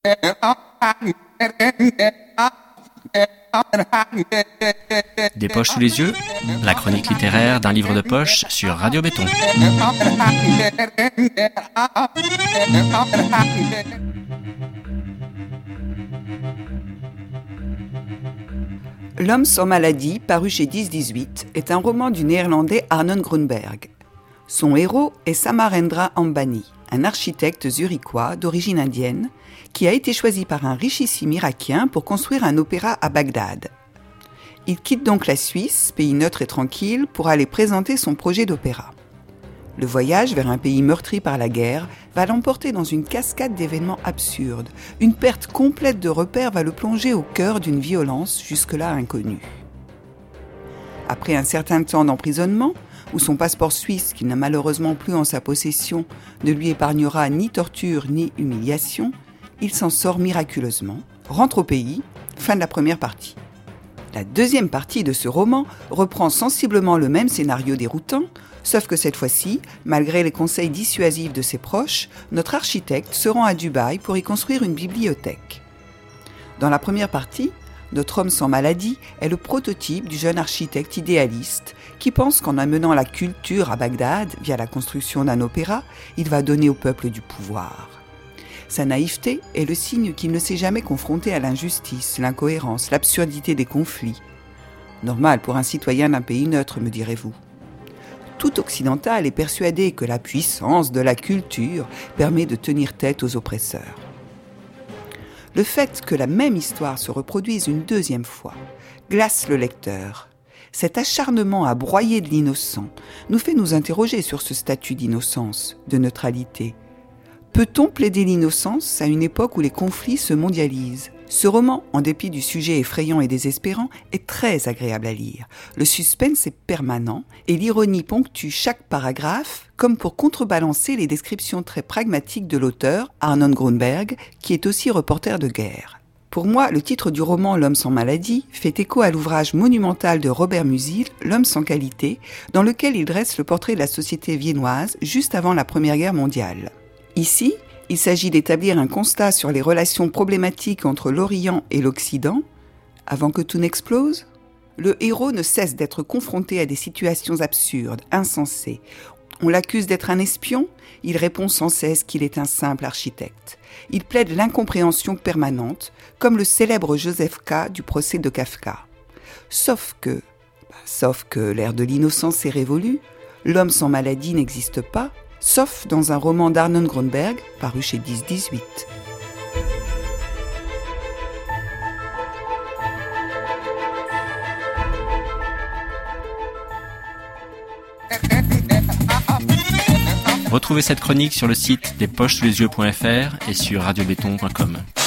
Des poches sous les yeux, la chronique littéraire d'un livre de poche sur Radio Béton. L'homme sans maladie, paru chez 10-18, est un roman du néerlandais Arnon Grunberg. Son héros est Samarendra Ambani, un architecte zurichois d'origine indienne qui a été choisi par un richissime Irakien pour construire un opéra à Bagdad. Il quitte donc la Suisse, pays neutre et tranquille, pour aller présenter son projet d'opéra. Le voyage vers un pays meurtri par la guerre va l'emporter dans une cascade d'événements absurdes. Une perte complète de repères va le plonger au cœur d'une violence jusque-là inconnue. Après un certain temps d'emprisonnement, où son passeport suisse, qu'il n'a malheureusement plus en sa possession, ne lui épargnera ni torture ni humiliation, il s'en sort miraculeusement, rentre au pays, fin de la première partie. La deuxième partie de ce roman reprend sensiblement le même scénario déroutant, sauf que cette fois-ci, malgré les conseils dissuasifs de ses proches, notre architecte se rend à Dubaï pour y construire une bibliothèque. Dans la première partie, notre homme sans maladie est le prototype du jeune architecte idéaliste qui pense qu'en amenant la culture à Bagdad via la construction d'un opéra, il va donner au peuple du pouvoir. Sa naïveté est le signe qu'il ne s'est jamais confronté à l'injustice, l'incohérence, l'absurdité des conflits. Normal pour un citoyen d'un pays neutre, me direz-vous. Tout occidental est persuadé que la puissance de la culture permet de tenir tête aux oppresseurs. Le fait que la même histoire se reproduise une deuxième fois glace le lecteur. Cet acharnement à broyer de l'innocent nous fait nous interroger sur ce statut d'innocence, de neutralité. Peut-on plaider l'innocence à une époque où les conflits se mondialisent ? Ce roman, en dépit du sujet effrayant et désespérant, est très agréable à lire. Le suspense est permanent et l'ironie ponctue chaque paragraphe comme pour contrebalancer les descriptions très pragmatiques de l'auteur, Arnon Grunberg, qui est aussi reporter de guerre. Pour moi, le titre du roman « L'homme sans maladie » fait écho à l'ouvrage monumental de Robert Musil, « L'homme sans qualité », dans lequel il dresse le portrait de la société viennoise juste avant la Première Guerre mondiale. Ici, il s'agit d'établir un constat sur les relations problématiques entre l'Orient et l'Occident. Avant que tout n'explose, le héros ne cesse d'être confronté à des situations absurdes, insensées. On l'accuse d'être un espion, il répond sans cesse qu'il est un simple architecte. Il plaide l'incompréhension permanente, comme le célèbre Joseph K. du procès de Kafka. Sauf que l'ère de l'innocence est révolue, l'homme sans maladie n'existe pas, sauf dans un roman d'Arnon Grunberg, paru chez 10-18. Retrouvez cette chronique sur le site despochesouslesyeux.fr et sur radiobéton.com.